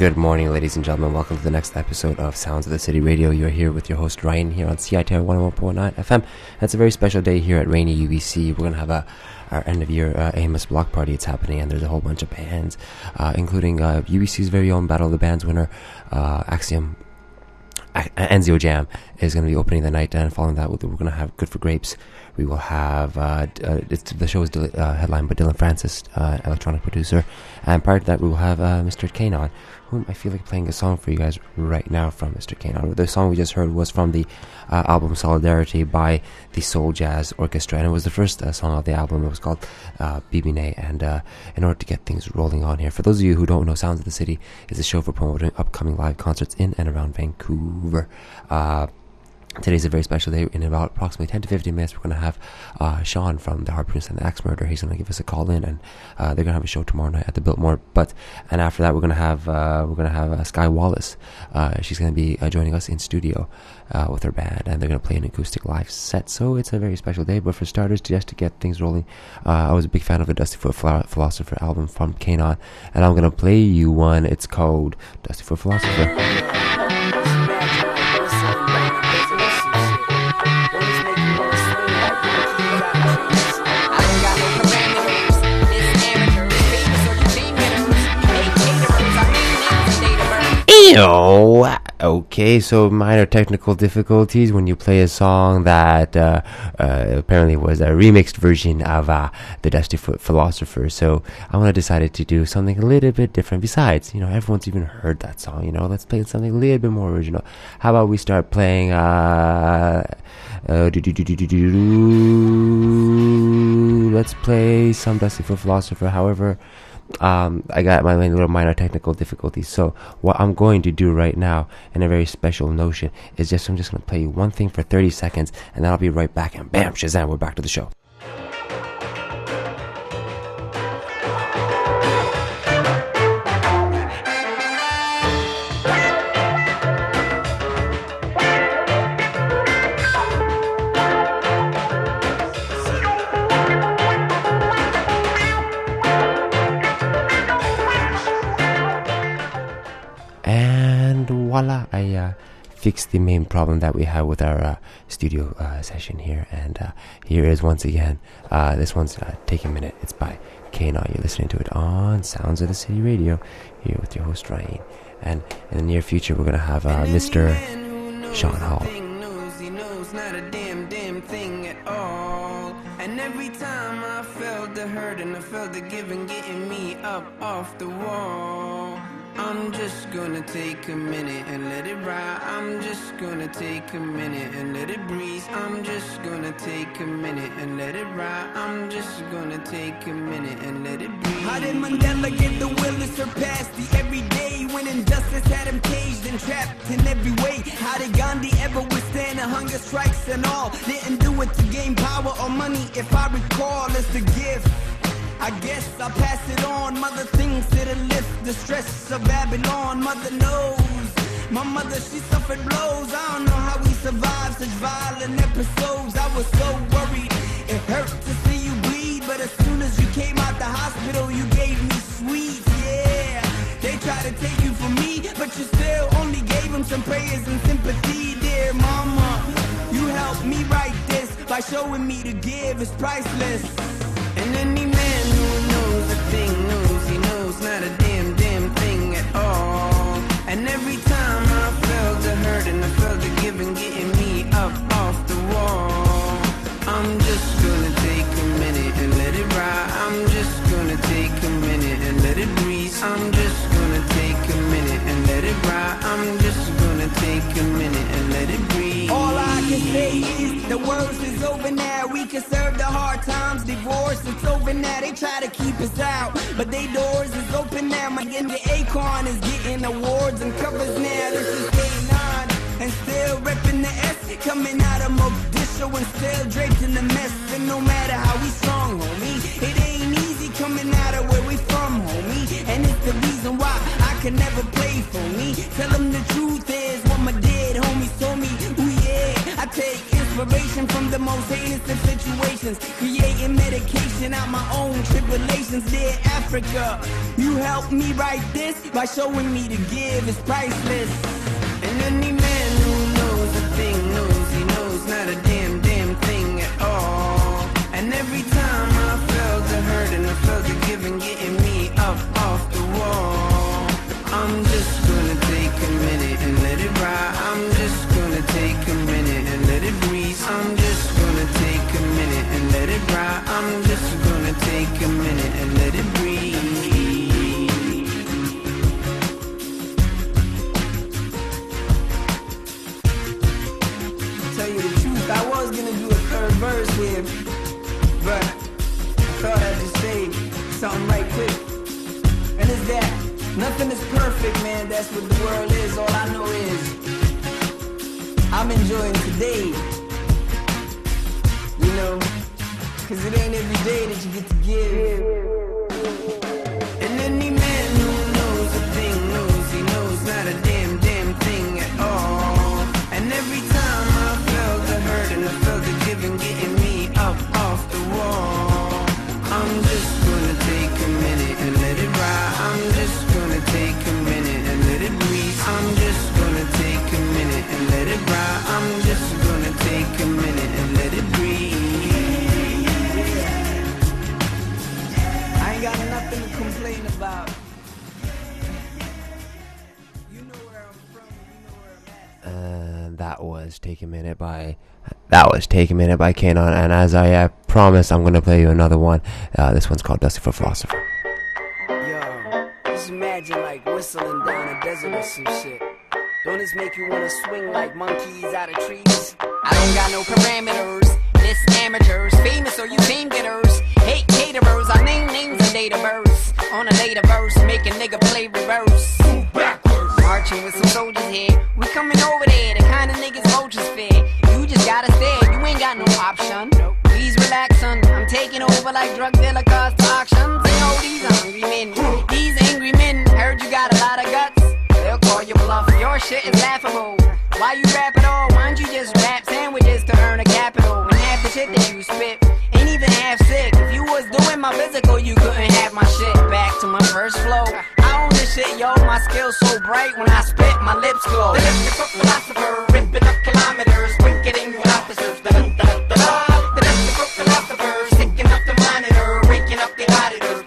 Good morning, ladies and gentlemen. Welcome to the next episode of Sounds of the City Radio. You're here with your host, Ryan, here on CITR 101.9 FM. And it's a very special day here at Rainy UBC. We're going to have our end-of-year Amos block party. It's happening, and there's a whole bunch of bands, including UBC's very own Battle of the Bands winner, Axiom. Enzio Jam is going to be opening the night, and following that, we're going to have Good for Grapes. We will have the show is headlined by Dylan Francis, electronic producer, and prior to that, we will have Mr. Kane on, whom I feel like playing a song for you guys right now from Mr. Kane on. The song we just heard was from the album Solidarity by the Soul Jazz Orchestra, and it was the first song of the album. It was called Bibine, and in order to get things rolling on here, for those of you who don't know, Sounds of the City is a show for promoting upcoming live concerts in and around Vancouver. Today's a very special day. In about approximately 10 to 15 minutes, we're going to have Sean from the Harpoonist and the Axe Murder. He's going to give us a call in, and they're going to have a show tomorrow night at the Biltmore. And after that, we're going to have Sky Wallace. She's going to be joining us in studio with her band, and they're going to play an acoustic live set. So it's a very special day. But for starters, just to get things rolling, I was a big fan of the Dusty Foot Philosopher album from Kanon, and I'm going to play you one. It's called Dusty Foot Philosopher. Okay, so minor technical difficulties when you play a song that apparently was a remixed version of the Dusty Foot Philosopher. So I want to decided to do something a little bit different. Besides, everyone's even heard that song. Let's play something a little bit more original. How about we start playing? Let's play some Dusty Foot Philosopher. However, I got my little minor technical difficulties. So what I'm going to do right now, in a very special notion, is I'm just going to play you one thing for 30 seconds, and then I'll be right back, and bam, Shazam, we're back to the show. Voila, I fixed the main problem that we had with our studio session here, and here is once again, this one's Take a Minute. It's by Kanon. You're listening to it on Sounds of the City Radio, here with your host Ryan, and in the near future we're going to have Mr. Sean Hall. He knows not a damn thing at all. And every time I felt the hurt and I felt the giving getting me up off the wall, I'm just gonna take a minute and let it ride. I'm just gonna take a minute and let it breathe. I'm just gonna take a minute and let it ride. I'm just gonna take a minute and let it breathe. How did Mandela get the will to surpass the everyday when injustice had him caged and trapped in every way? How did Gandhi ever withstand the hunger strikes and all? Didn't do it to gain power or money, if I recall. It's a gift, I guess I'll pass it on. Mother thinks it'll lift the stress of Babylon. Mother knows, my mother, she suffered blows. I don't know how we survived such violent episodes. I was so worried, it hurt to see you bleed. But as soon as you came out the hospital, you gave me sweets, yeah. They tried to take you from me, but you still only gave them some prayers and sympathy. Dear mama, you helped me write this by showing me to give is priceless. And any man who knows a thing knows he knows not a damn thing at all. And every time I felt the hurt and I felt the giving getting me up off the wall, I'm just gonna take a minute and let it ride. I'm just gonna take a minute and let it breathe. I'm just gonna take a minute and let it ride. I'm just gonna take a minute and let it breathe. All I can say is the worst is over now. We can serve the hard times, divorce, it's over now. They try to keep us out, but they doors is open now. My Ginger Acorn is getting awards and covers now. This is K9 and still repping the S, coming out of Mogadishu and still draped in the mess. And no matter how we strong, homie, it ain't easy coming out of where we from, homie. And it's the reason why I can never play for me. Tell them the truth is what my dead homies told me. Ooh yeah, I take inspiration from the most heinous of situations, creating taking medication out my own tribulations. Dear Africa, you helped me write this by showing me to give is priceless. And any man who knows a thing knows he knows not a damn thing at all. And every time I felt the hurt and I felt the giving getting me up off the wall, I'm just gonna take a minute and let it ride. I'm just gonna take a minute and let it breathe. I'm just gonna take a minute and let it ride. I'm just gonna take a minute and let it breathe. Tell you the truth, I was gonna do a third verse here, but I thought I'd just say something right quick. And it's that nothing is perfect, man, that's what the world is. All I know is I'm enjoying today, you know, cause it ain't every day that you get to give. And any man who knows a thing knows he knows not a damn thing at all. And every time I felt the hurt and I felt the giving getting me up off the wall, I'm just gonna take a minute and let it ride. I'm just gonna take a minute and let it breathe. I'm just gonna take a minute and let it ride. I'm just gonna take a minute and let it breathe. I ain't got nothing to complain about. You know where I'm from, you know where I'm at. That was Take a Minute by Kanon, and as I promised, I'm gonna play you another one. This one's called Dusty for Philosopher. Yo, just imagine like whistling down a desert or some shit. Don't this make you wanna swing like monkeys out of trees? I don't got no parameters, this amateurs, famous or you fame getters, hate caterers, I name names and date of birth. On a later verse, make a nigga play reverse. Marching with some soldiers here, we coming over there, the kind of niggas vultures fear. You just gotta stare, you ain't got no option. Please relax, son, I'm taking over like drug dealer cars to auctions. You know these hungry men, these angry men, heard you got a lot of guts. They'll call you bluff, your shit is laughable. Why you rap at all? Why don't you just rap sandwiches to earn a capital? When half the shit that you spit ain't even half sick. If you was doing my physical, you couldn't have my shit. Back to my first flow, I own this shit, yo. My skills so bright when I spit, my lips glow. The mystical philosopher, ripping up kilometers, winking with officers. The mystical philosopher, sticking up the monitor, raking up the auditors.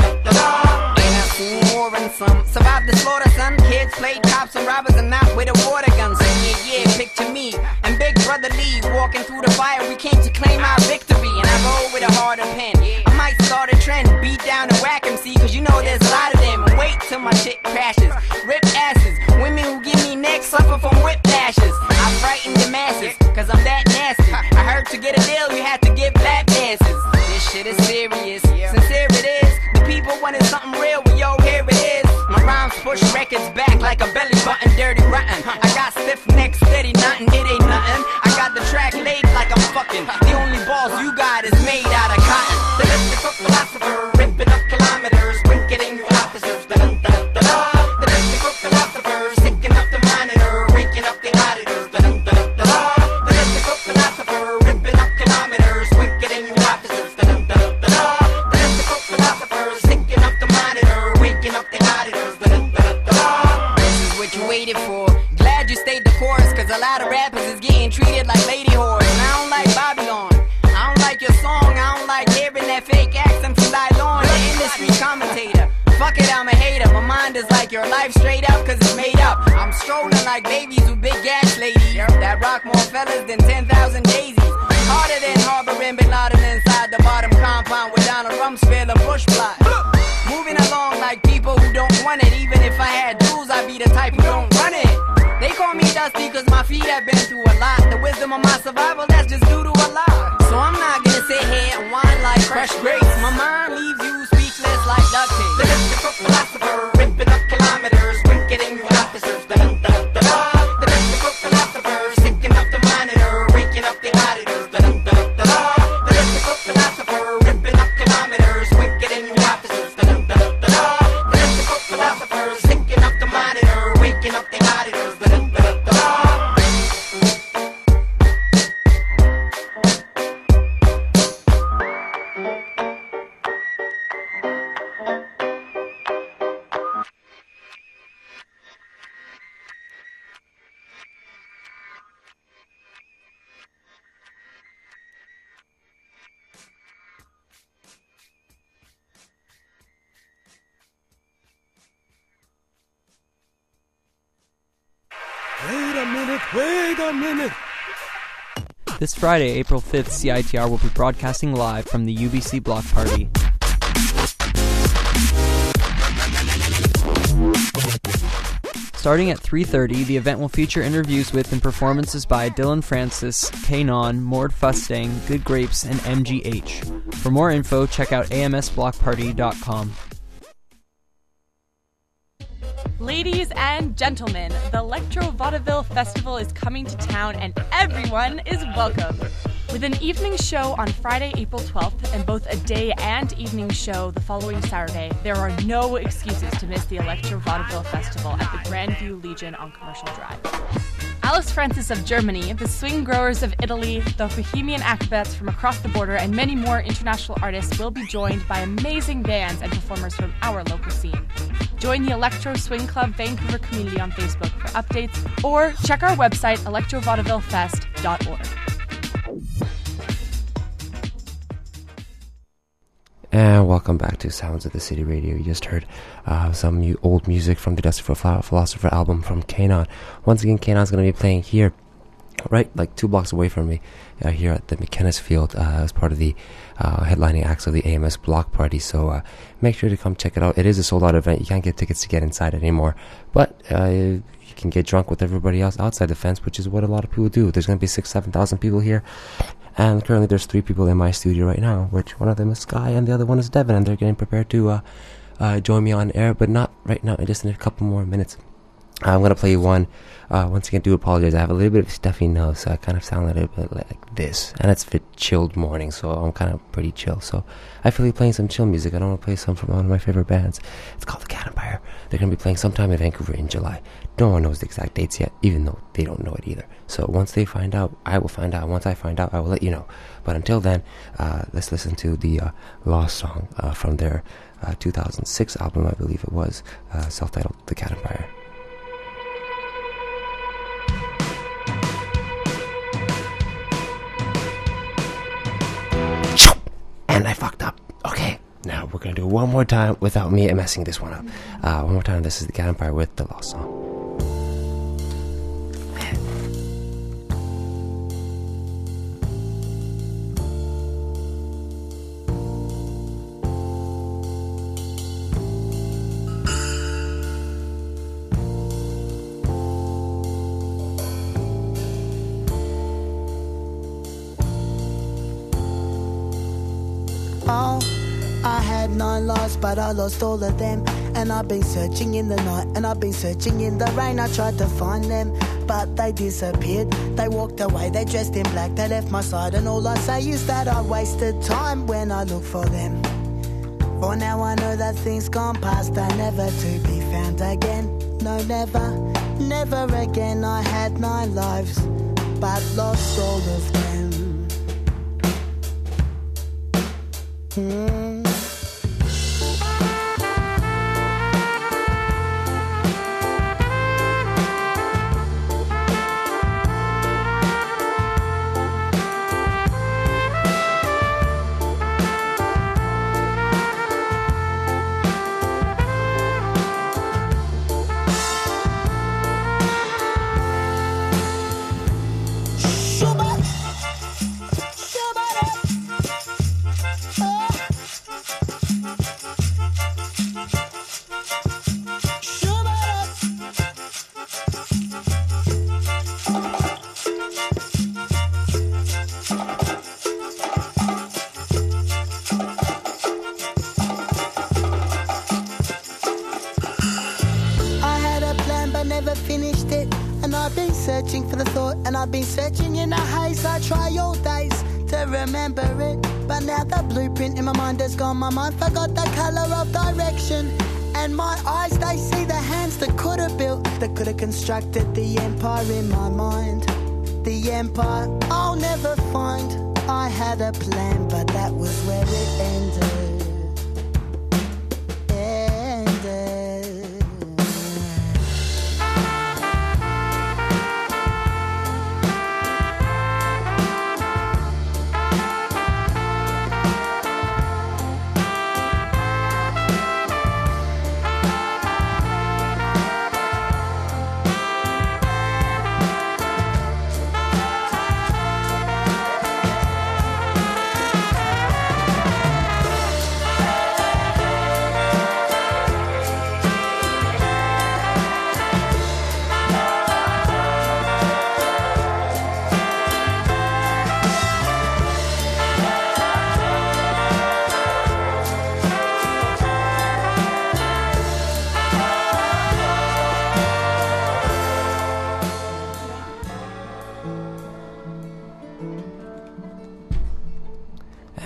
And I've seen more than some. Survived the slaughter, son. Kids played cops and robbers and not with a water gun. So yeah, picture me and Big Brother Lee walking through the fire. We came to claim our victory, and I roll with a harder pen. I might start a trend, beat down and whack MC, cause you know there's a lot of them. Wait till my shit crashes, rip asses. Women who give me neck suffer from whiplashes. I frighten the masses, cause I'm that nasty. I heard to get a deal, you had to give black dances. This shit is serious, sincere it is. The people wanted something real, well yo, here it is. My rhymes push records back like a belly button, dirty rotten. I got stiff neck, steady nothing, it ain't nothing. I got the track laid like I'm fucking. The only balls you got is made out of cotton. The mystical philosopher, ripping up kilometers, winking with officers. The mystical philosopher, sticking up the monitor, raking up the auditors. The mystical philosopher, ripping up kilometers, winking with officers. The mystical philosopher, sticking up the monitor, raking up the auditors. This is what you waited for. Glad you stayed the course, cause a lot of rappers is getting treated like lady whores. And I don't like Babylon, I don't like your song, I don't like hearing that fake accent from Dylon, the industry commentator. Fuck it, I'm a hater, my mind is like your life straight up, cause it's made up. I'm strolling like babies with big gas ladies that rock more fellas than 10,000 daisies. Harder than harboring Bin Laden inside the bottom compound with Donald Rumsfeld and Bush plot. Moving along like people who don't want it. Even if I had dues, I'd be the type who don't run it. They call me Dusty cause my feet have been through a lot. The wisdom of my survival, that's just due to a lot. So I'm not gonna sit here and whine like fresh grapes. My mind leaves you speechless like duct tape. The mystical philosopher, ripping up kilometers, winking with officers. The mystical philosopher, sticking up the monitor, raking up the auditors. The mystical philosopher, ripping up kilometers, winking with officers. The mystical philosopher, sticking up the monitor, raking up the auditors. minute. This Friday, April 5th, CITR will be broadcasting live from the UBC Block Party. Starting at 3:30, the event will feature interviews with and performances by Dylan Francis, K-Non, Mord Fustang, Good Grapes, and MGH. For more info, check out amsblockparty.com. Ladies and gentlemen, the Electro Vaudeville Festival is coming to town and everyone is welcome. With an evening show on Friday, April 12th, and both a day and evening show the following Saturday, there are no excuses to miss the Electro Vaudeville Festival at the Grandview Legion on Commercial Drive. Alice Francis of Germany, the Swing Growers of Italy, the Bohemian Acrobats from across the border, and many more international artists will be joined by amazing bands and performers from our local scene. Join the Electro Swing Club Vancouver community on Facebook for updates, or check our website, electrovaudevillefest.org. And welcome back to Sounds of the City Radio. You just heard some old music from the Dusty Philosopher album from K-Non. Once again, K-Non's going to be playing here, right like 2 blocks away from me, here at the McKennis Field as part of the headlining acts of the AMS Block Party. So make sure to come check it out. It is a sold-out event. You can't get tickets to get inside anymore, but you can get drunk with everybody else outside the fence, which is what a lot of people do. There's going to be 6,000-7,000 people here. And currently there's 3 people in my studio right now, which one of them is Sky and the other one is Devin, and they're getting prepared to join me on air, but not right now, just in a couple more minutes. I'm going to play one. Once again, do apologize. I have a little bit of stuffy nose, so I kind of sound a little bit like this. And it's a chilled morning, so I'm kind of pretty chill. So I feel like playing some chill music. I don't want to play some from one of my favorite bands. It's called The Cat Empire. They're going to be playing sometime in Vancouver in July. No one knows the exact dates yet, even though they don't know it either. So once they find out, I will find out. Once I find out, I will let you know. But until then, let's listen to the Lost Song from their 2006 album, I believe it was, self-titled The Cat Empire. And I fucked up. Okay, now we're going to do it one more time without me messing this one up. One more time, this is The Cat Empire with The Lost Song. Oh, I had 9 lives, but I lost all of them. And I've been searching in the night, and I've been searching in the rain. I tried to find them, but they disappeared. They walked away, they dressed in black, they left my side. And all I say is that I wasted time when I look for them. For now I know that things gone past are never to be found again. No, never, never again. I had 9 lives, but lost all of them. Searching for the thought, and I've been searching in a haze. I try all days to remember it, but now the blueprint in my mind has gone. My mind forgot the colour of direction, and my eyes, they see the hands that could have built, that could have constructed the empire in my mind. The empire I'll never find. I had a plan, but that was where it ended.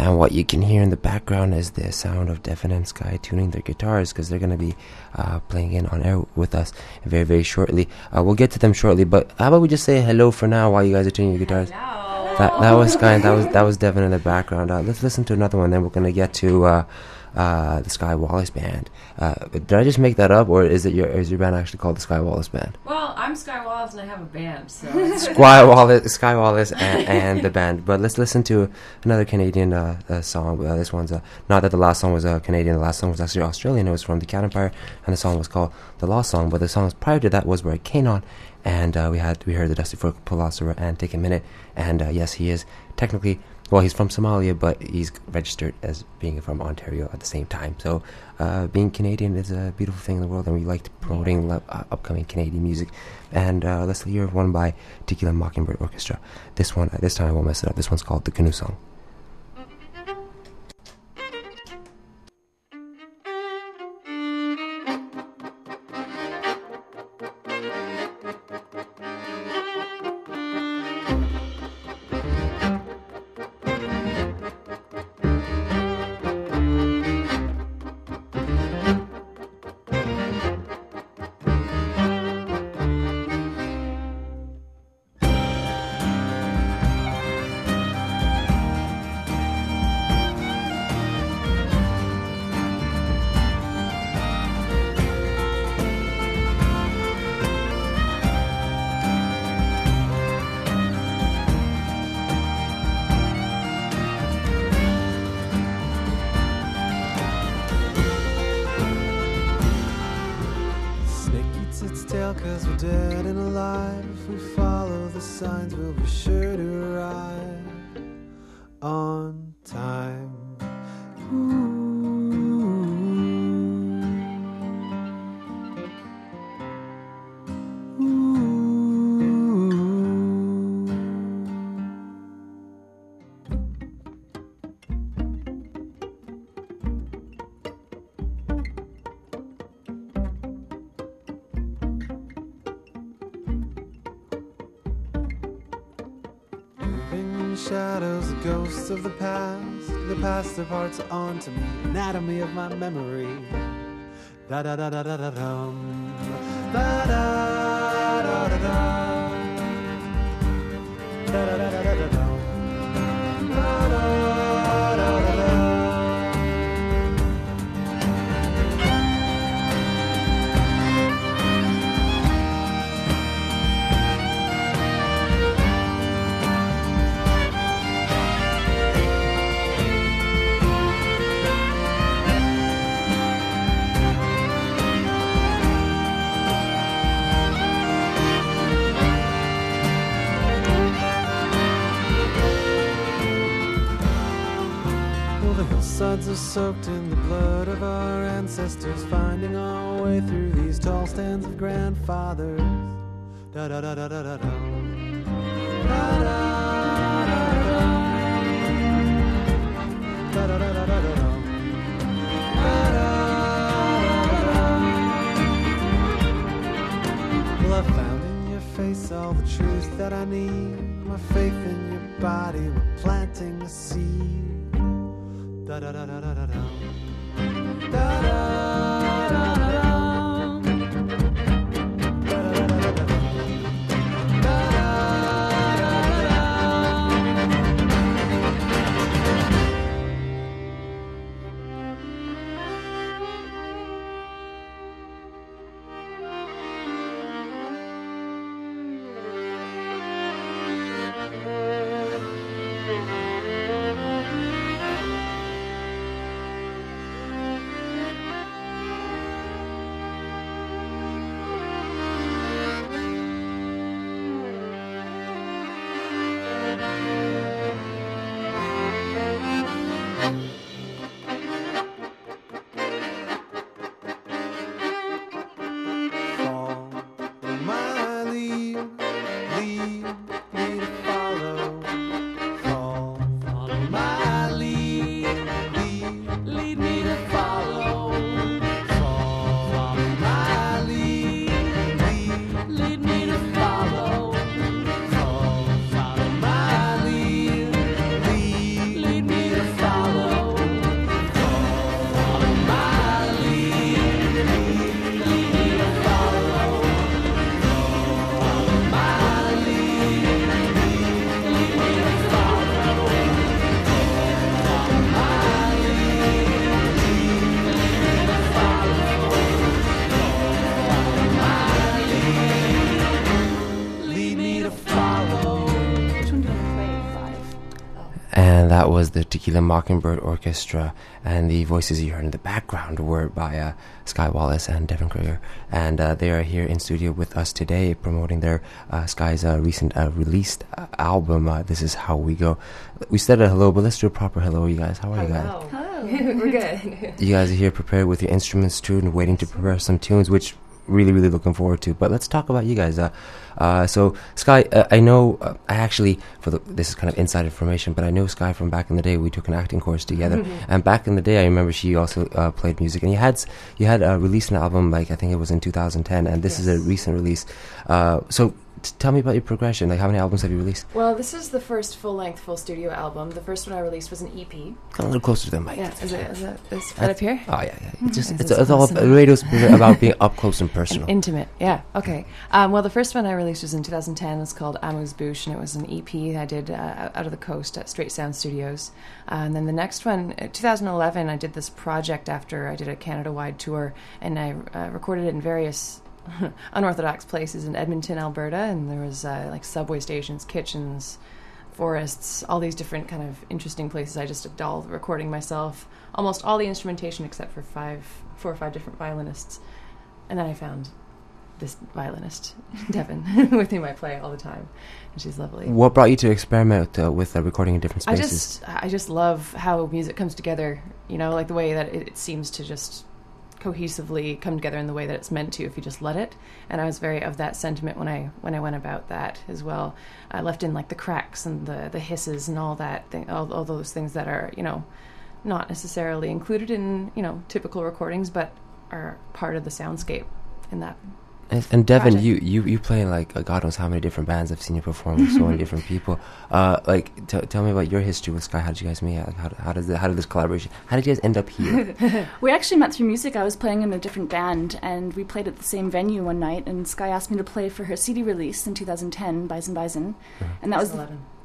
And what you can hear in the background is the sound of Devin and Sky tuning their guitars, because they're going to be playing in on air with us very, very shortly. We'll get to them shortly, but how about we just say hello for now while you guys are tuning your guitars? That was Sky, and that was Devin in the background. Let's listen to another one, then we're going to get to the Sky Wallace Band. Did I just make that up, or is your band actually called the Sky Wallace Band? Well, I'm Sky Wallace and I have a band, so Sky Wallace and the band. But let's listen to another Canadian song. This one's not that the last song was Canadian. The last song was actually Australian. It was from the Cat Empire, and the song was called The Lost Song. But the songs prior to that was by Kanon, and we heard the Dusty Philosopher and Take a Minute. And yes, he is technically. Well, he's from Somalia, but he's registered as being from Ontario at the same time. So, being Canadian is a beautiful thing in the world, and we like promoting upcoming Canadian music. And let's hear one by Tequila Mockingbird Orchestra. This time I won't mess it up. This one's called The Canoe Song. Cause we're dead and alive. If we follow the signs, we'll be sure to arrive on time. Shadows, the ghosts of the past are parts onto me, anatomy of my memory. Da da da da da da dum, da da da da dum, da da da da da dum, da da da da dum. Hillsides are soaked in the blood of our ancestors, finding our way through these tall stands of grandfathers. Da da da da da da da. Da da da da da da da da da. Well, I found in your face all the truth that I need. My faith in your body, we're planting a seed. Da da da da da da da. Da da da da da. that was the Tequila Mockingbird Orchestra, and the voices you heard in the background were by Sky Wallace and Devin Krieger, and they are here in studio with us today promoting their Sky's recent released album, This Is How We Go. We said a hello, but let's do a proper hello, you guys. How are you guys? Oh, we're good. You guys are here prepared with your instruments too and waiting to prepare some tunes, which really looking forward to. But let's talk about you guys. So Sky, I know I actually this is kind of inside information, but I know Sky from back in the day. We took an acting course together, and back in the day I remember she also played music, and you had released an album, like I think it was in 2010, and this is a recent release. So tell me about your progression. Like, how many albums have you released? Well, this is the first full-length, full studio album. The first one I released was an EP. Come a little closer to the mic. Yeah, is it right up here? Oh, yeah. It's all radio's about being up close and personal. Intimate, yeah, okay. Well, the first one I released was in 2010. It's called Amuse Bouche, and it was an EP I did out of the coast at Straight Sound Studios. And then the next one, 2011, I did this project after I did a Canada-wide tour, and I recorded it in various unorthodox places in Edmonton, Alberta, and there was like subway stations, kitchens, forests, all these different kind of interesting places. I just did all the recording myself, almost all the instrumentation except for 4 or 5 different violinists. And then I found this violinist, Devin, with whom I play all the time, and she's lovely. What brought you to experiment with recording in different spaces? I just love how music comes together, you know, like the way that it seems to just cohesively come together in the way that it's meant to if you just let it. And I was very of that sentiment when I went about that as well. I left in like the cracks and the hisses and all that thing, all those things that are, you know, not necessarily included in, you know, typical recordings, but are part of the soundscape in that. And Devin, project. you play in like God knows how many different bands. I've seen you perform with so many different people. Tell me about your history with Sky. How did you guys meet? Like, how did this collaboration? How did you guys end up here? We actually met through music. I was playing in a different band, and we played at the same venue one night. And Sky asked me to play for her CD release in 2010, Bison, and that was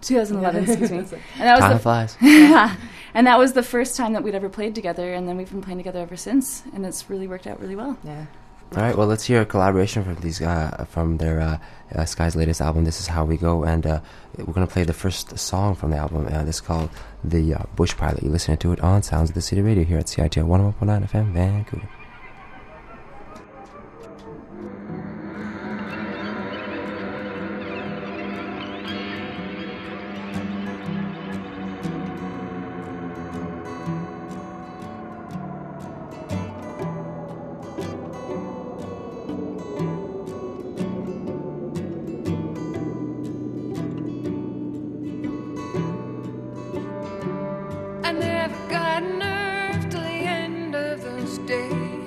2011. Excuse me. And that was Time flies. Yeah, and that was the first time that we'd ever played together, and then we've been playing together ever since, and it's really worked out really well. Yeah. All right, well, let's hear a collaboration from these from their Sky's latest album, This Is How We Go, and we're going to play the first song from the album. This is called The Bush Pilot. You're listening to it on Sounds of the City Radio here at CITR 101.9 FM, Vancouver. I never got nerve till the end of those days.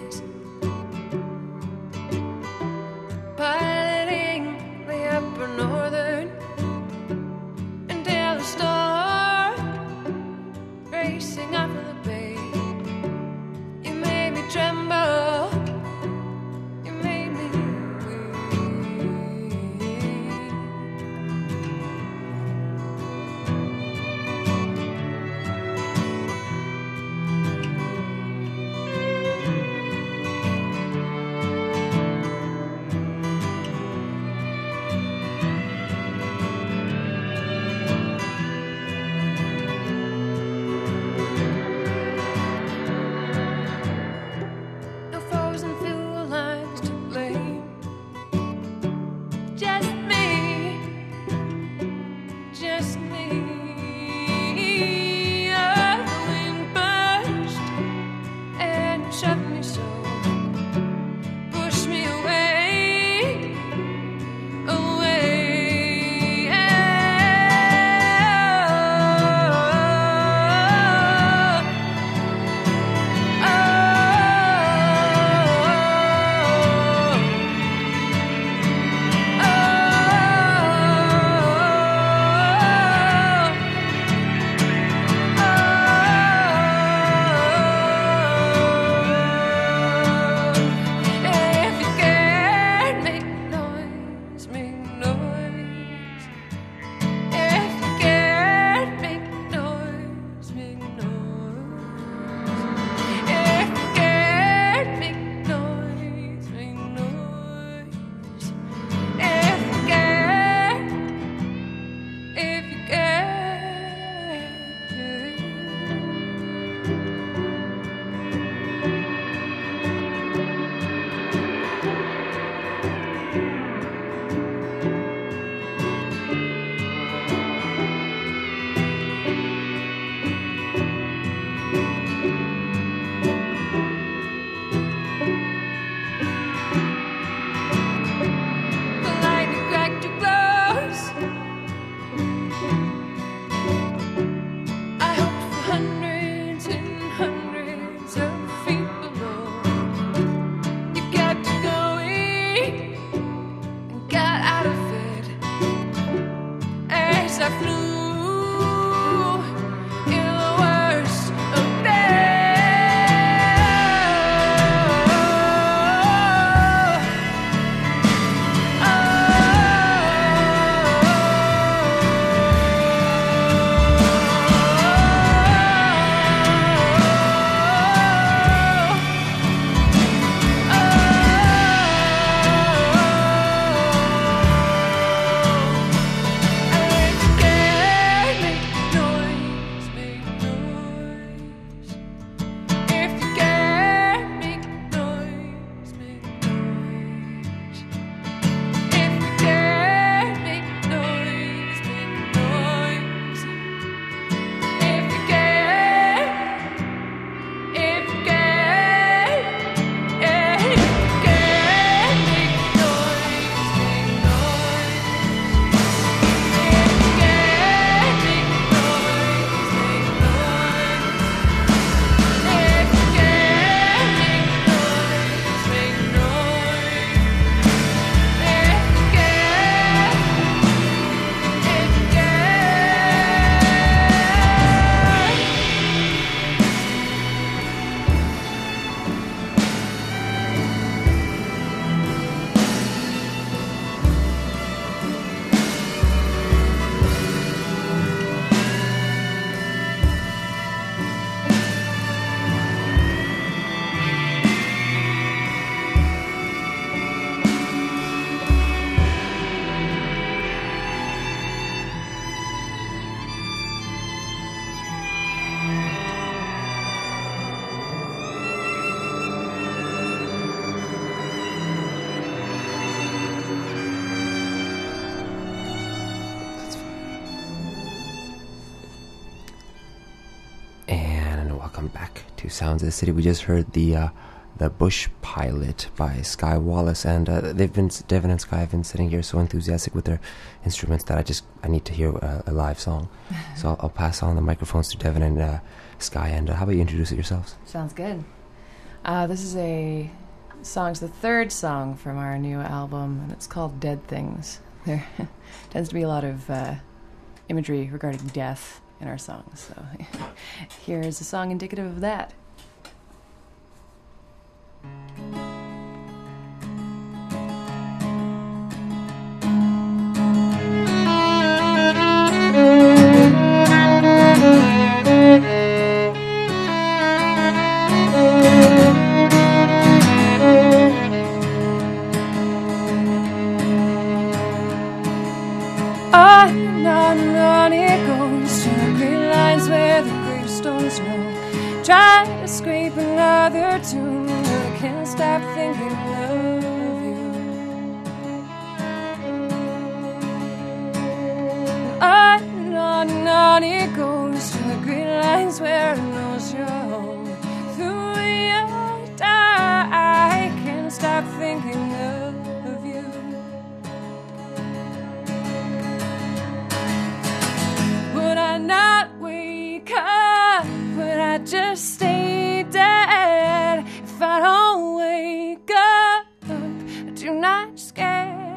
welcome back to Sounds of the City. We just heard the Bush Pilot by Sky Wallace, and Devin and Sky have been sitting here so enthusiastic with their instruments that I need to hear a live song. So I'll pass on the microphones to Devin and Sky, and how about you introduce it yourselves? Sounds good. This is the third song from our new album, and it's called Dead Things. There tends to be a lot of imagery regarding death in our songs, so here's a song indicative of that. On it goes to the green lines where the gravestones know. Try to scrape another tune, but I can't stop thinking of you. On it goes to the green lines where it knows you're home. Through your die, I can't stop thinking of you. Would I not wake up? Would I just stay dead? If I don't wake up, I do not scare you.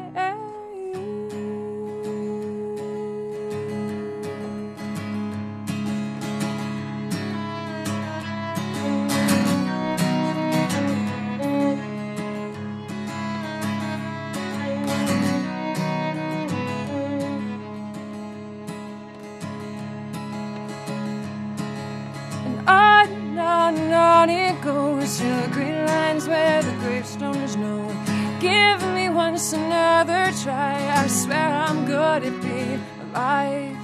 On it goes to the green lines where the gravestones know. Give me once another try. I swear I'm good at being alive.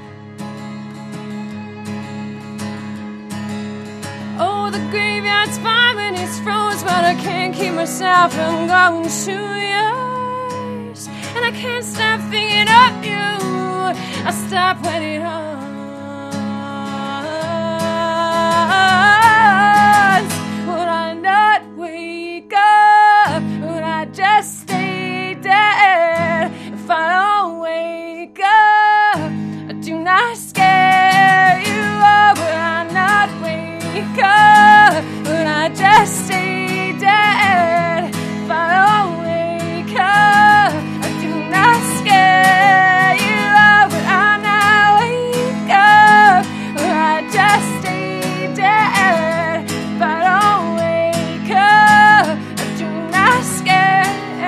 Oh, the graveyard's 5 minutes froze, but I can't keep myself from going to yours. And I can't stop thinking of you. I stop when it hurts. Just stay dead. If I don't wake up, I do not scare you. Oh, would I not wake up? Would I just stay dead? If I don't wake up, I do not scare you. Oh, would I not wake up? Would I just stay dead? If I don't wake up, I do not scare.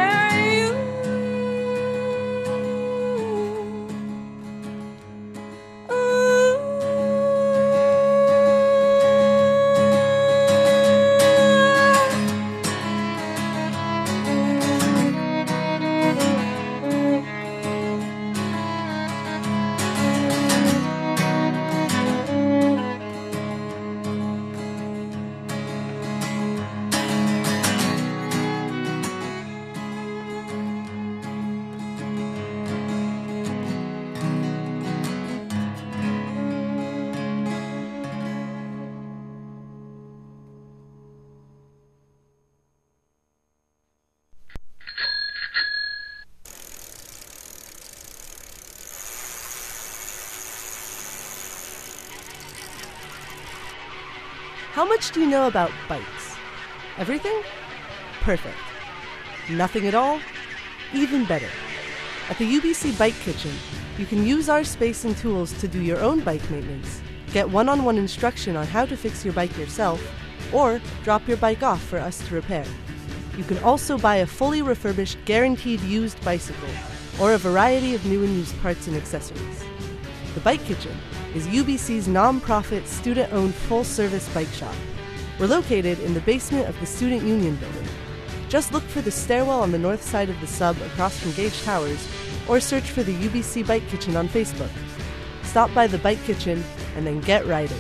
How much do you know about bikes? Everything? Perfect. Nothing at all? Even better. At the UBC Bike Kitchen, you can use our space and tools to do your own bike maintenance, get one-on-one instruction on how to fix your bike yourself, or drop your bike off for us to repair. You can also buy a fully refurbished, guaranteed used bicycle, or a variety of new and used parts and accessories. The Bike Kitchen is UBC's non-profit, student-owned, full-service bike shop. We're located in the basement of the Student Union building. Just look for the stairwell on the north side of the sub across from Gage Towers, or search for the UBC Bike Kitchen on Facebook. Stop by the Bike Kitchen and then get riding.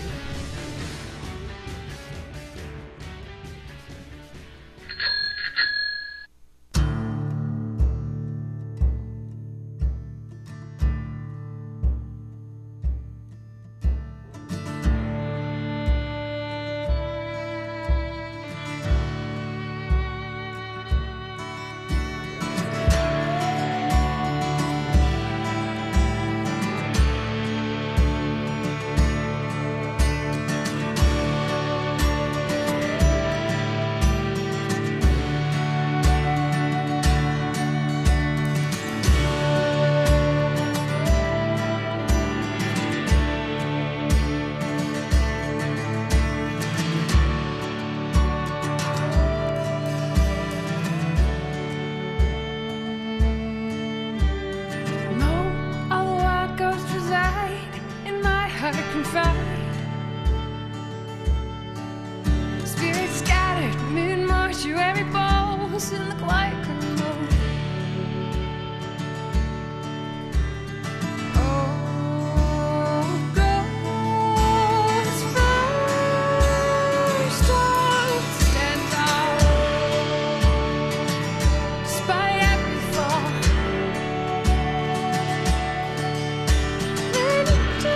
Harry balls in the quiet criminal. Oh, goes first, don't stand tall, despite every fall. Let it do.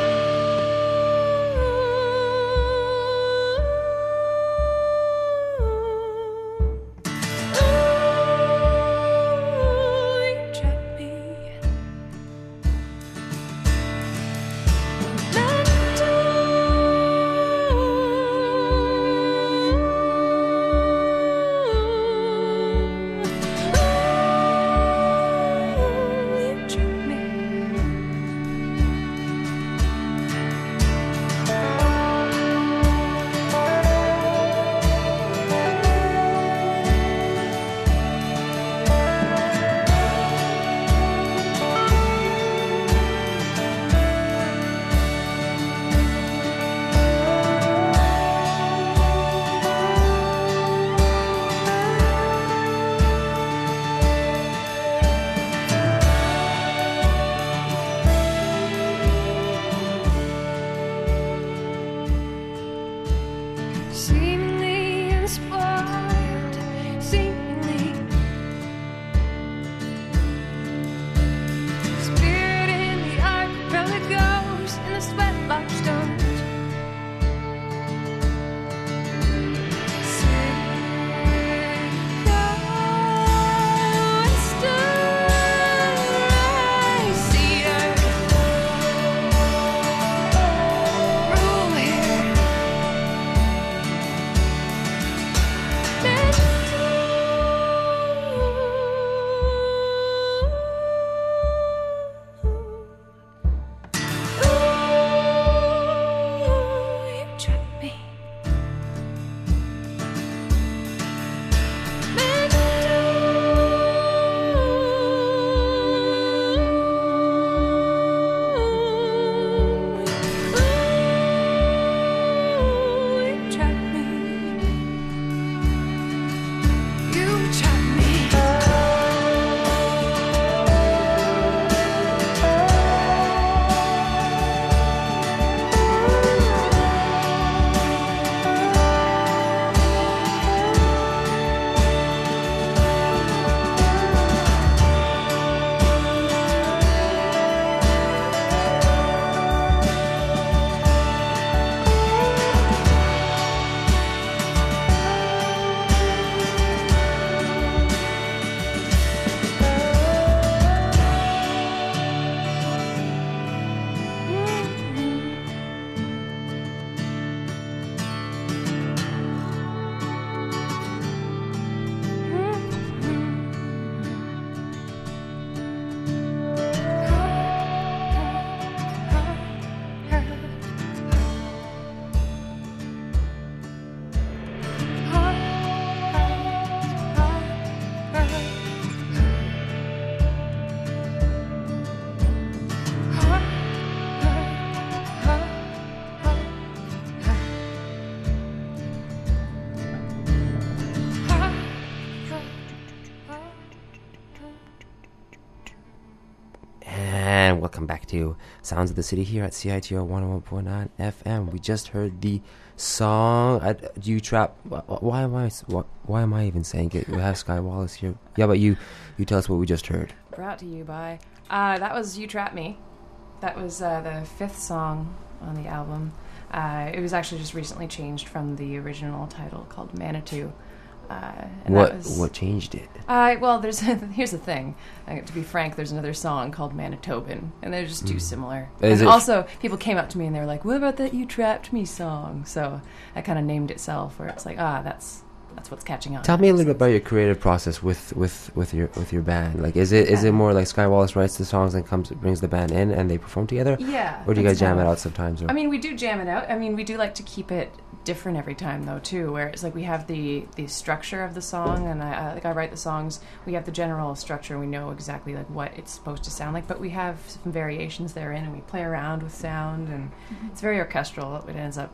Seemingly unspoiled, seemingly spirit in the archipelagos in the sweat like stones. And welcome back to Sounds of the City here at CITR 101.9 FM. We just heard the song You Trap. Why am I even saying it? We have Sky Wallace here. Yeah, but you tell us what we just heard. Brought to you by that was You Trap Me. That was the fifth song on the album. It was actually just recently changed from the original title called Manitou. What changed it? Well, here's the thing. To be frank, there's another song called Manitoban, and they're just too similar. And also, people came up to me and they were like, "What about that You Trapped Me song?" So I kind of named itself, where it's like, that's what's catching on. Tell me a little bit about your creative process with your band. Like, is it more like Sky Wallace writes the songs and brings the band in and they perform together? Yeah. Or do you guys jam it out sometimes? Or? I mean, we do jam it out. I mean, we do like to keep it different every time though too, where it's like we have the structure of the song, and I write the songs. We have the general structure. We know exactly like what it's supposed to sound like, but we have some variations therein, and we play around with sound, and it's very orchestral. It ends up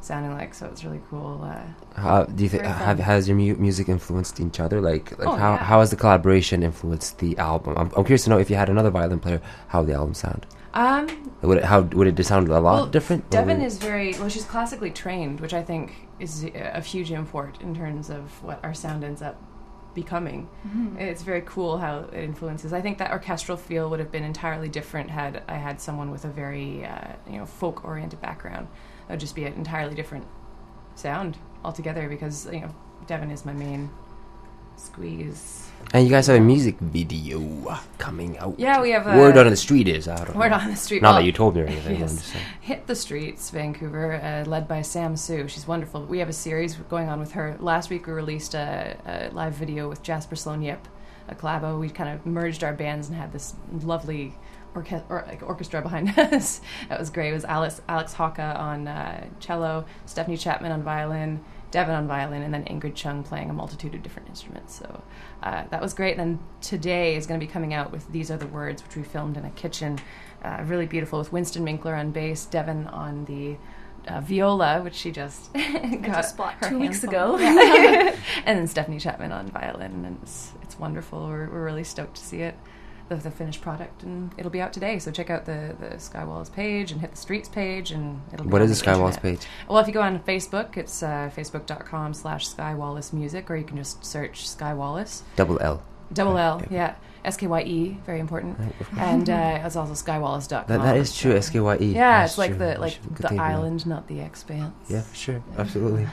sounding like. So it's really cool. How do you think Very fun. has your music influenced each other? Like Oh, how yeah. how has the collaboration influenced the album? I'm curious to know if you had another violin player, how would the album sound? Would it sound a lot different? Devin is she's classically trained, which I think is of huge import in terms of what our sound ends up becoming. Mhm. It's very cool how it influences. I think that orchestral feel would have been entirely different had I had someone with a very folk-oriented background. It would just be an entirely different sound altogether because Devin is my main squeeze. And you guys have a music video coming out. Yeah, we have Word on the Street is out. Word on the Street. Not Well, that you told me or anything. yes. I'm just saying. Hit the Streets, Vancouver, led by Sam Sue. She's wonderful. We have a series going on with her. Last week we released a live video with Jasper Sloan Yip, a collabo. We kind of merged our bands and had this lovely orchestra behind us. That was great. It was Alex Hawka on cello, Stephanie Chapman on violin, Devin on violin, and then Ingrid Chung playing a multitude of different instruments. So that was great. And then today is going to be coming out with These Are the Words, which we filmed in a kitchen. Really beautiful, with Winston Minkler on bass, Devin on the viola, which she just just bought her 2 weeks hands ago. on. Yeah. And then Stephanie Chapman on violin, and it's wonderful. We're really stoked to see it, the finished product, and it'll be out today. So check out the Sky Wallace page and hit the Streets page, and it'll be What on is the the Sky Wallace internet. page? Well, if you go on Facebook, it's facebook.com/Sky Wallace Music, or you can just search Sky Wallace. Double L. Double L, yeah. SKYE, very important. And it's also skywallace.com. That is true. SKYE. Yeah, That's it's like true. the island, not the expanse. Yeah, for sure, absolutely.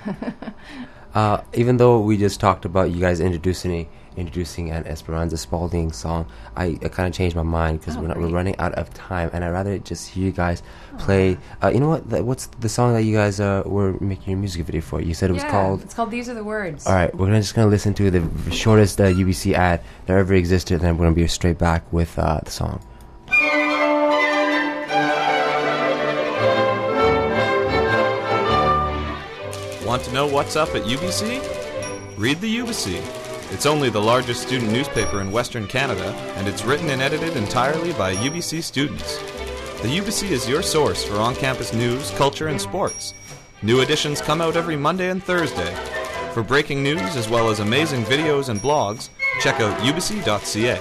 Even though we just talked about you guys introducing an Esperanza Spalding song, I kind of changed my mind because we're running out of time, and I'd rather just hear you guys play. You know what? What's the song that you guys were making your music video for? You said it was called. It's called These Are the Words. All right, we're just gonna listen to the shortest UBC ad that ever existed, and then we're gonna be straight back with the song. Want to know what's up at UBC? Read the UBC. It's only the largest student newspaper in Western Canada, and it's written and edited entirely by UBC students. The UBC is your source for on-campus news, culture, and sports. New editions come out every Monday and Thursday. For breaking news as well as amazing videos and blogs, check out ubc.ca.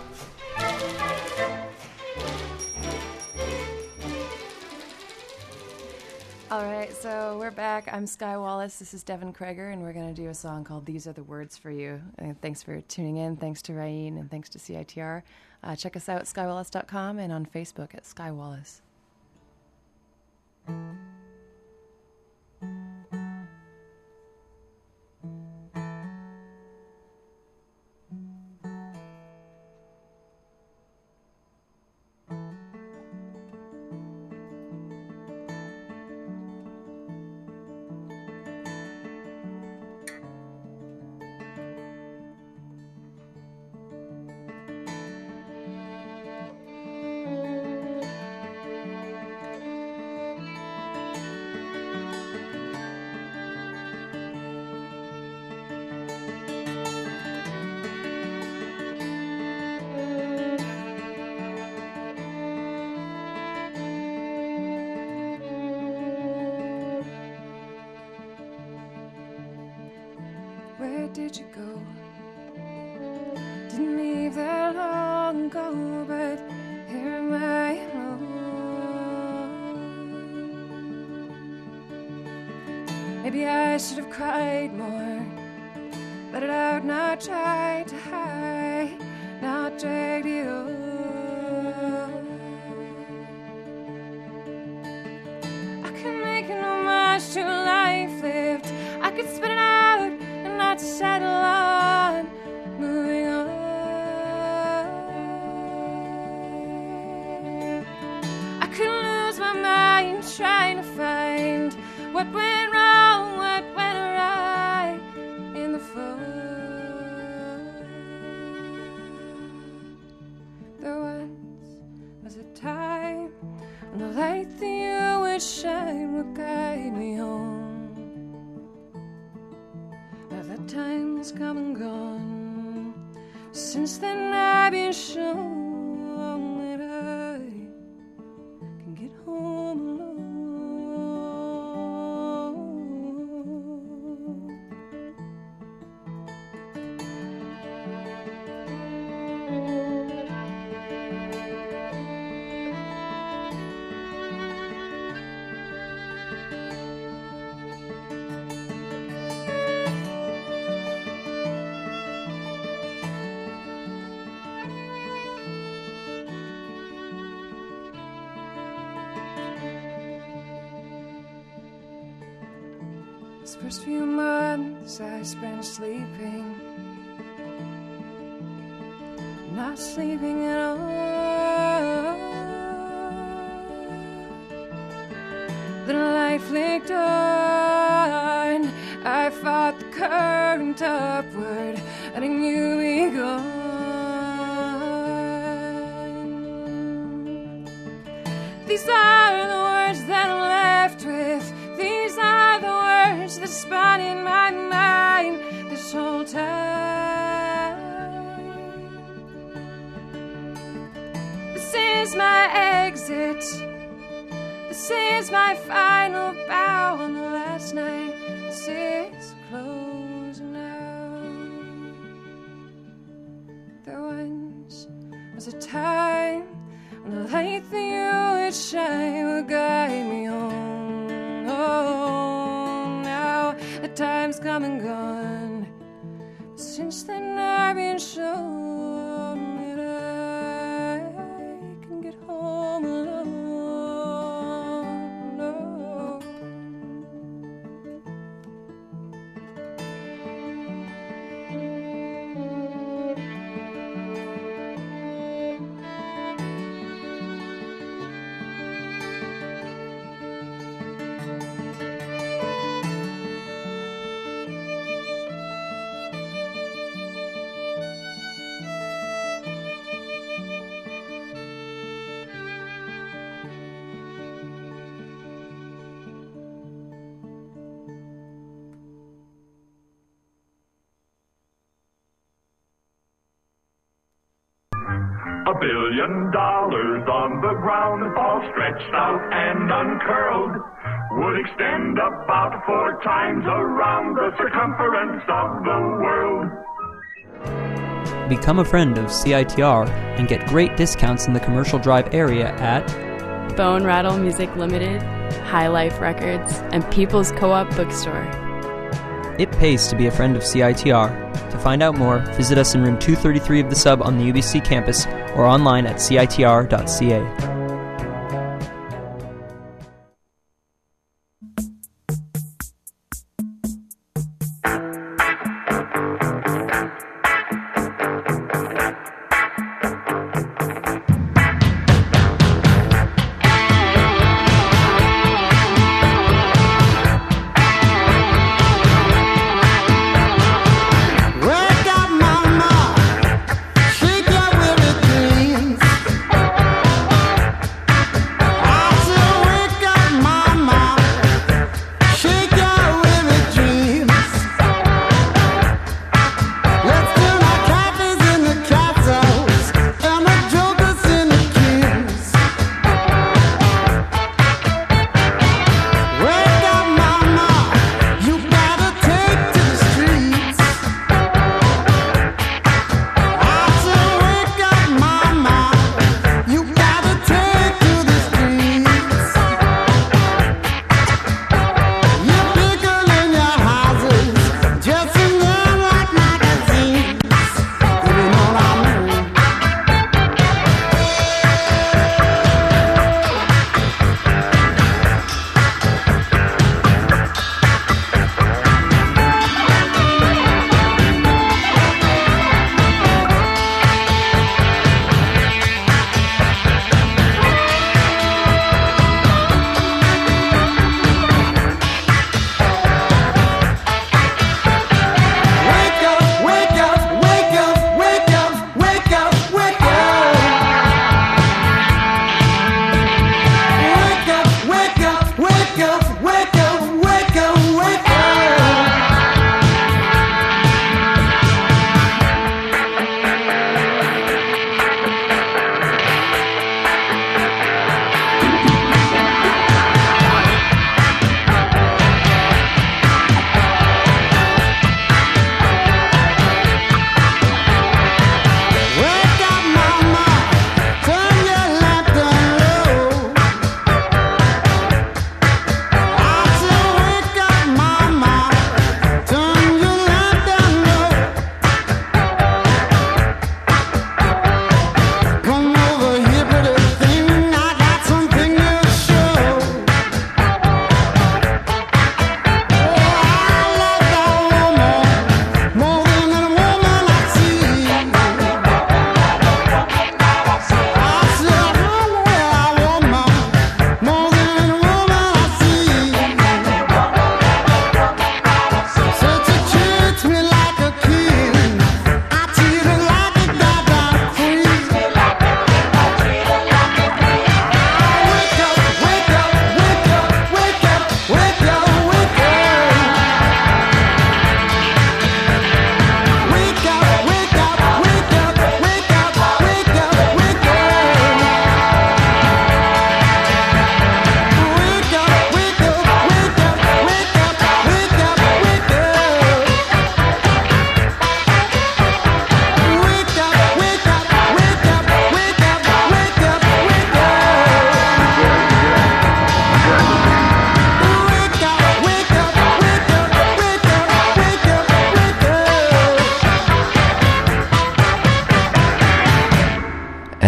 All right, so we're back. I'm Sky Wallace. This is Devin Kreger, and we're going to do a song called These Are the Words for You. And thanks for tuning in. Thanks to Ryan, and thanks to CITR. Check us out at skywallace.com and on Facebook at Sky Wallace. Where did you go? Didn't leave that long ago, but here am I alone. Maybe I should have cried more, let it out, not tried to hide, not dragged you on. I could make an homage to life lived, I could spit it out and not settle on moving on. I could lose my mind trying to find what went wrong, what went awry in the fall. There once was a time when the light that you would shine would guide me home. That time has come and gone. Since then I've been shown that I can get home alone. Those first few months I spent sleeping, not sleeping at all. The light flicked on, I fought the current upward, letting you be gone. These are the words that I'm left with. These are the words that spun in my mind this whole time. This is my exit. This is my final bow on the last night. This is closing now. There once was a time when the light that you would shine would guide me home. Oh, now the time's come and gone. Since then I've been shown that I can get home alone. Oh. $1 billion on the ground, all stretched out and uncurled, would extend about 4 times around the circumference of the world. Become a friend of CITR and get great discounts in the Commercial Drive area at Bone Rattle Music Limited, High Life Records, and People's Co-op Bookstore. It pays to be a friend of CITR. To find out more, visit us in room 233 of the Sub on the UBC campus or online at citr.ca.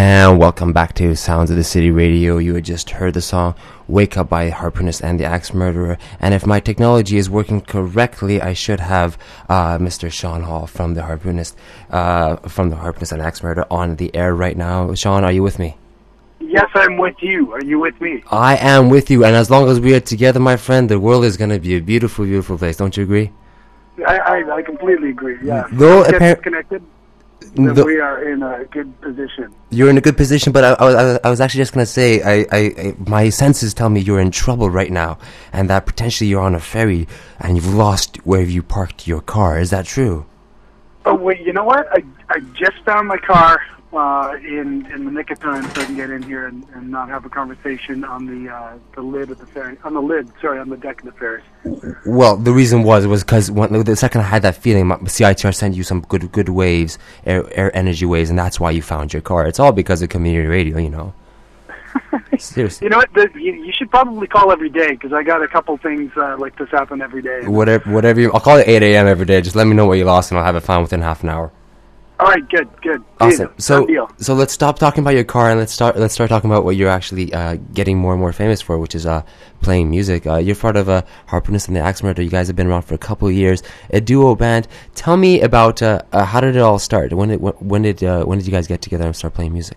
And welcome back to Sounds of the City Radio. You had just heard the song Wake Up by Harpoonist and the Axe Murderer. And if my technology is working correctly, I should have Mr. Sean Hall from the Harpoonist and Axe Murderer on the air right now. Sean, are you with me? Yes, I'm with you. Are you with me? I am with you. And as long as we are together, my friend, the world is going to be a beautiful, beautiful place. Don't you agree? I completely agree, yeah. Though connected, we are in a good position. You're in a good position, but I was actually just going to say, I my senses tell me you're in trouble right now, and that potentially you're on a ferry, and you've lost where you parked your car. Is that true? Oh, wait, you know what? I just found my car in the nick of time so I can get in here and not have a conversation on the lid of the ferry, on the deck of the ferry. Well, the reason was because the second I had that feeling, CITR sent you some good waves, air energy waves, and that's why you found your car. It's all because of community radio, you know. Seriously. You know what? You should probably call every day, because I got a couple things like this happen every day. Whatever. I'll call it 8 a.m. every day. Just let me know what you lost, and I'll have it found within half an hour. All right, good. Awesome. So let's stop talking about your car and let's start talking about what you're actually getting more and more famous for, which is playing music. You're part of Harpoonist and the Axe Murderer. You guys have been around for a couple of years, a duo band. Tell me about how did it all start? When did you guys get together and start playing music?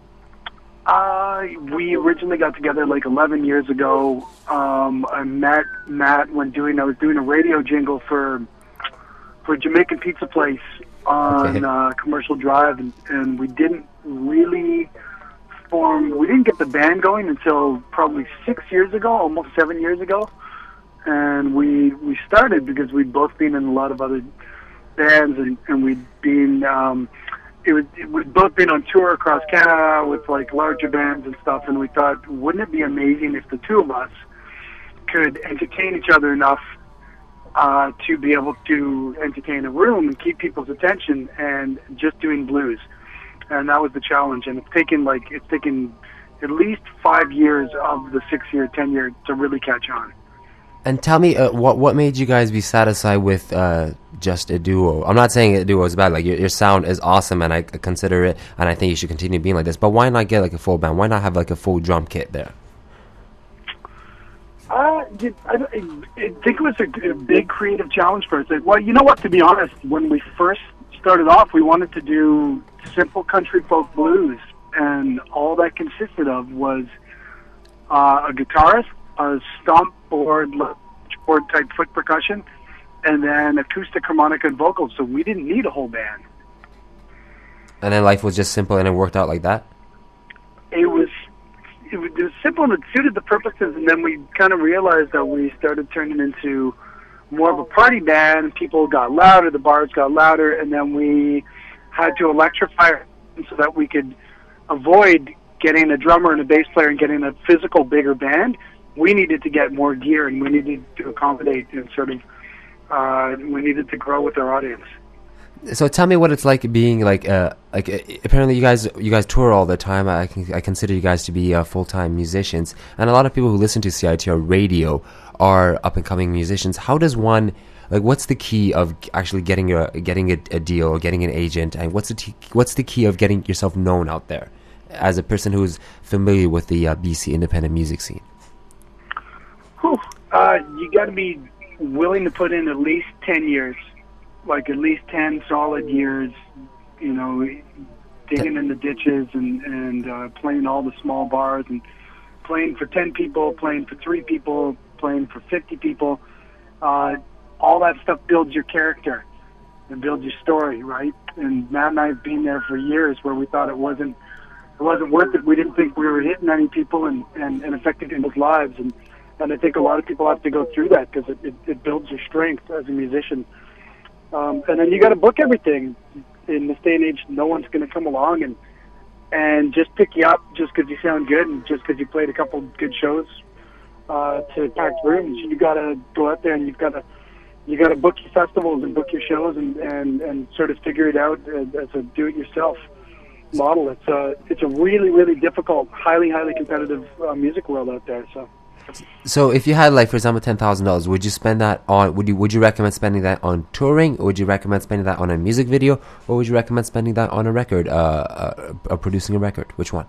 We originally got together like 11 years ago. I met Matt when I was doing a radio jingle for a Jamaican pizza place on Commercial Drive, and we didn't really we didn't get the band going until probably 6 years ago, almost 7 years ago. And we started because we'd both been in a lot of other bands, and we'd been we'd both been on tour across Canada with like larger bands and stuff, and we thought, wouldn't it be amazing if the two of us could entertain each other enough to be able to entertain a room and keep people's attention, and just doing blues. And that was the challenge. And it's taken at least 5 years of the 6 year, 10 year to really catch on. And tell me, what made you guys be satisfied with just a duo? I'm not saying a duo is bad. Like your sound is awesome, and I consider it, and I think you should continue being like this. But why not get like a full band? Why not have like a full drum kit there? I think it was a big creative challenge for us. Well, you know what, to be honest, when we first started off, we wanted to do simple country folk blues, and all that consisted of was a guitarist, a stomp board type foot percussion, and then acoustic harmonica and vocals, so we didn't need a whole band. And then life was just simple, and it worked out like that? It was simple, and it suited the purposes, and then we kind of realized that we started turning into more of a party band. People got louder, the bars got louder, and then we had to electrify so that we could avoid getting a drummer and a bass player and getting a physical bigger band. We needed to get more gear, and we needed to accommodate and we needed to grow with our audience. So tell me what it's like being apparently you guys tour all the time. I consider you guys to be full-time musicians, and a lot of people who listen to CITR radio are up-and-coming musicians. How does one, what's the key of actually getting a deal or getting an agent, and what's the key of getting yourself known out there as a person who's familiar with the BC independent music scene? You got to be willing to put in at least 10 years. Like at least 10 solid years, digging in the ditches and playing all the small bars and playing for 10 people, playing for 3 people, playing for 50 people. All that stuff builds your character and builds your story, right? And Matt and I have been there for years where we thought it wasn't worth it. We didn't think we were hitting any people and affecting people's lives. And I think a lot of people have to go through that because it builds your strength as a musician. And then you got to book everything. In this day and age, no one's going to come along and just pick you up just because you sound good and just because you played a couple good shows to packed rooms. You got to go out there and you got to book your festivals and book your shows and sort of figure it out as a do-it-yourself model. It's a really, really difficult, highly competitive music world out there. So. So if you had, like, for example, $10,000, would you spend that on? Would you recommend spending that on touring? Or would you recommend spending that on a music video? Or would you recommend spending that on a record, producing a record? Which one?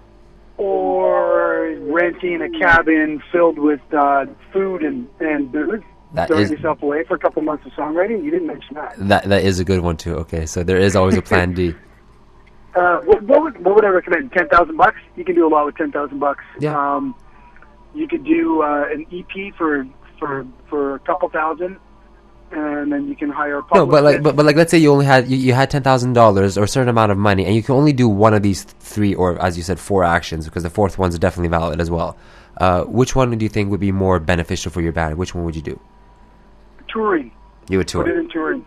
Or renting a cabin filled with food and booze. Throwing yourself away for a couple months of songwriting. You didn't mention that. That is a good one too. Okay, so there is always a plan D. What would I recommend? $10,000? You can do a lot with $10,000. Yeah. You could do an EP for a couple thousand, and then you can hire a publicist. No, but like, let's say you only had you had $10,000 or a certain amount of money, and you can only do one of these 3, or as you said, 4 actions, because the 4th one's definitely valid as well. Which one do you think would be more beneficial for your band? Which one would you do? Touring. You would tour. Put it in touring.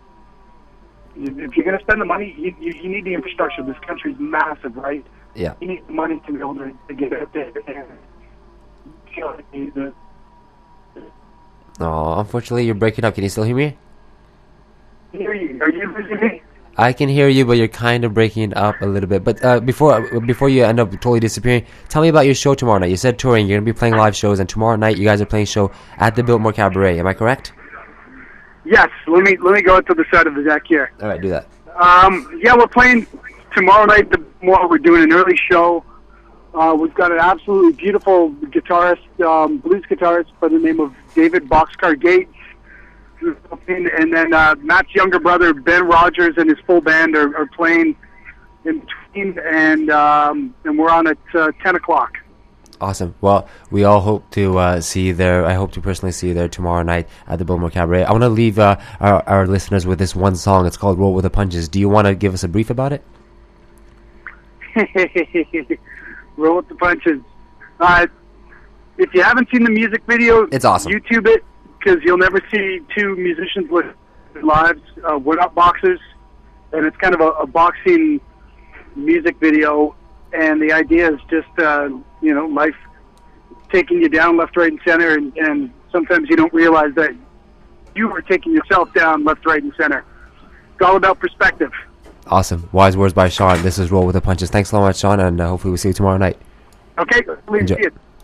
If you're going to spend the money, you need the infrastructure. This country's massive, right? Yeah. You need the money to be able to get out there. Oh, unfortunately, you're breaking up. Can you still hear me? Are you losing me? I can hear you, but you're kind of breaking up a little bit. But before you end up totally disappearing, tell me about your show tomorrow night. You said touring. You're going to be playing live shows, and tomorrow night you guys are playing a show at the Biltmore Cabaret. Am I correct? Yes. Let me go to the side of the deck here. All right, do that. Yeah, we're playing tomorrow night. We're doing an early show. We've got an absolutely beautiful guitarist, blues guitarist by the name of David Boxcar Gates. And then Matt's younger brother, Ben Rogers, and his full band are playing in between, and we're on at 10 o'clock. Awesome. Well, we all hope to see you there. I hope to personally see you there tomorrow night at the Biltmore Cabaret. I want to leave our listeners with this one song. It's called Roll with the Punches. Do you want to give us a brief about it? Roll with the Punches. If you haven't seen the music video, it's awesome. YouTube it, because you'll never see 2 musicians with lives. We're not boxers, and it's kind of a boxing music video. And the idea is just, life taking you down left, right, and center, and sometimes you don't realize that you are taking yourself down left, right, and center. It's all about perspective. Awesome. Wise words by Sean. This is Roll with the Punches. Thanks so much, Sean, and hopefully we'll see you tomorrow night. Okay, please see it.